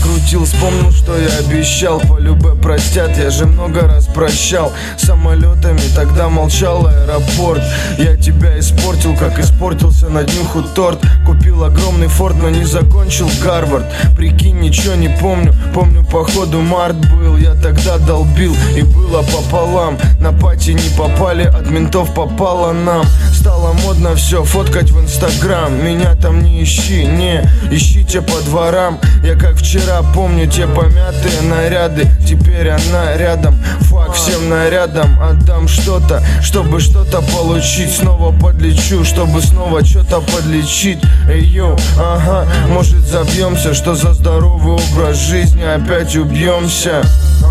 накрутил, вспомнил, что я обещал. По любе простят, я же много раз прощал. Самолетами тогда молчал аэропорт. Я тебя испортил, как испортился на днюху торт. Купил огромный форт, но не закончил Гарвард. Прикинь, ничего не помню. Помню, походу март был. Я тогда долбил, и было пополам. На пати не попали, от ментов попало нам. Стало модно все фоткать в инстаграм. Меня там не ищи, не ищите по дворам. Я как вчера помню те помятые наряды. Теперь она рядом, фак всем нарядам. Отдам что-то, чтобы что-то получить. Снова подлечу, чтобы снова что-то подлечить. Эй, йоу, ага, может забьемся. Что за здоровый образ жизни, опять убьемся.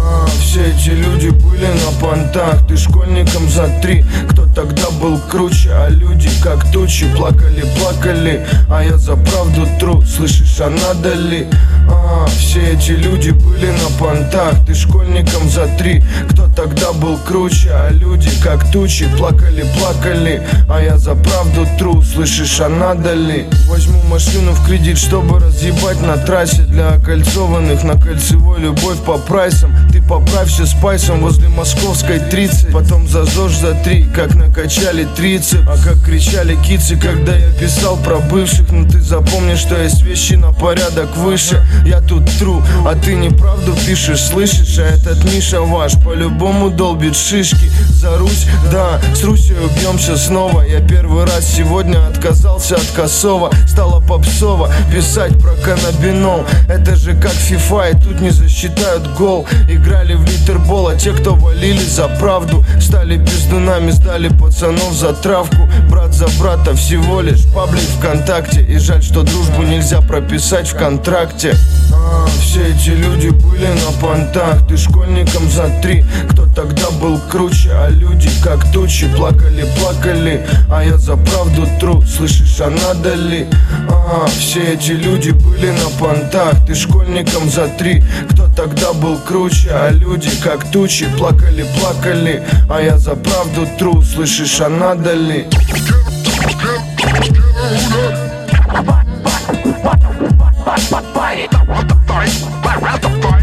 Все эти люди были на понтах. Ты школьником за 3. Кто тогда был круче, а люди как тучи. Плакали, плакали, а я за правду тру. Слышишь, а надо ли? Все эти люди были на понтах. Ты школьником за 3. Кто тогда был круче, а люди как тучи. Плакали, плакали, а я за правду тру. Слышишь, а надо ли? Возьму машину в кредит, чтобы разъебать на трассе. Для окольцованных на кольцевой любовь по прайсам. Ты поправься спайсом возле московской 30. Потом за ЗОЖ за 3, как накачали трицеп. А как кричали кицы, когда я писал про бывших. Ну ты запомни, что есть вещи на порядок выше. Я тут тру, а ты неправду пишешь, слышишь? А этот Миша ваш по-любому долбит шишки. За Русь, да, с Русью убьемся снова. Я первый раз сегодня отказался от косого. Стало попсово писать про каннабинол. Это же как FIFA, и тут не засчитают гол. Играли в литербол, а те, кто валили за правду, стали пиздунами, сдали пацанов за травку. Брат за брата всего лишь паблик ВКонтакте. И жаль, что дружбу нельзя прописать в контракте. Все эти люди были на понтах. Ты школьником за 3. Кто тогда был круче, а люди как тучи. Плакали, плакали, а я за правду тру. Слышишь, а надо ли? Все эти люди были на понтах. Ты школьником за 3. Кто тогда был круче, а люди как тучи. Плакали, плакали, а я за правду тру. Слышишь, а надо ли? Fight.